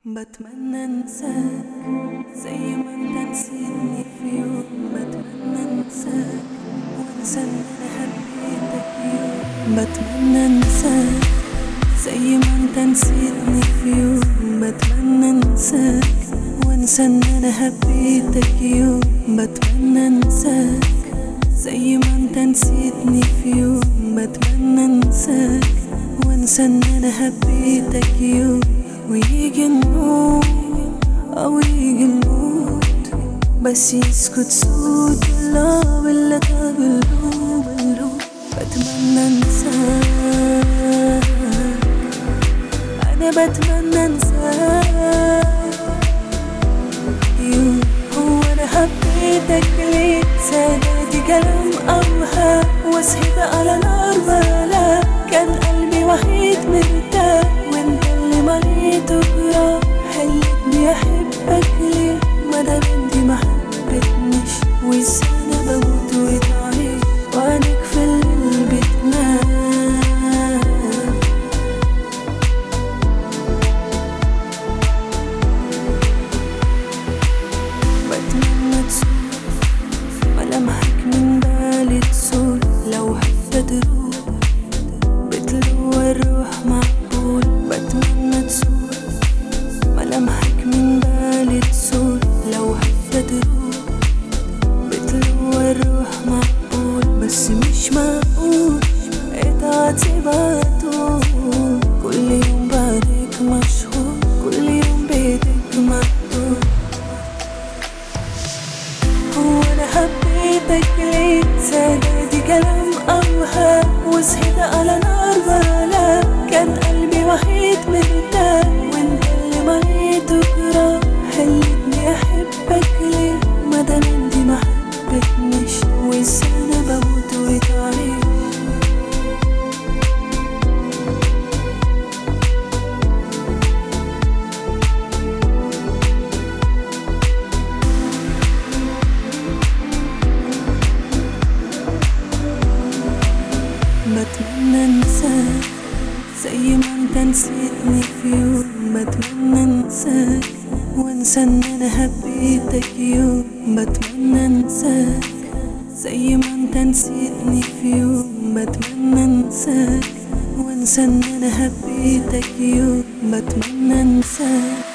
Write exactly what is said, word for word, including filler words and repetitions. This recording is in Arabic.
بتمنى انساك زي ما انت نسيتني في يوم. بتمنى انساك وانسى ان انا حبيتك يوم. بتمنى انساك زي ما انت نسيتني في يوم. بتمنى انساك وانسى ان انا حبيتك يوم. بتمنى انساك زي ما انت نسيتني في يوم. بتمنى انساك وانسى ان انا حبيتك يوم. ويجي النوم أو يجي الموت بس يسكت صوت اللعب اللي قبله بلو. بتمنى انساك، أنا بتمنى انساك يوم. هو أنا حبيتك ليه؟ سادتي كلام أوهام وسهيت على نار بلا. كان قلبي وحيد مرتاح وانت اللي مليته جراح. حلتني احبك ليه مادام انتي محبتنيش؟ وازاي انا بموت وتعيش وعنك في الليل بتنام. بتمنى تسوق ملامحك من بالي تسول. لو حتى تروح بتلوى الروح مقبول. بتمنى تسوق ملامحك من بالي تسول. لو حتى تروح بتلوى الروح مقبول. بس مش معقول اتعاتي بعطول. كل يوم بعدك مشغول، كل يوم بيتك مقتول. هو انا حبيتك ليه؟ سادتي كلام اوهام وسهيت على نار بلا. كان قلبي وحيد مرتاح وانت اللي مليته جراح. حلتني احبك ليه مادام انتي محبتنيش؟ وازاي انا بموت وتعيش. بتمنى انساك زي ما انت نسيتني في يوم. بتمنى انساك وانسى ان انا حبيتك يوم. بتمنى انساك زي ما انت نسيتني في يوم. بتمنى انساك وانسى ان انا حبيتك يوم. بتمنى انساك.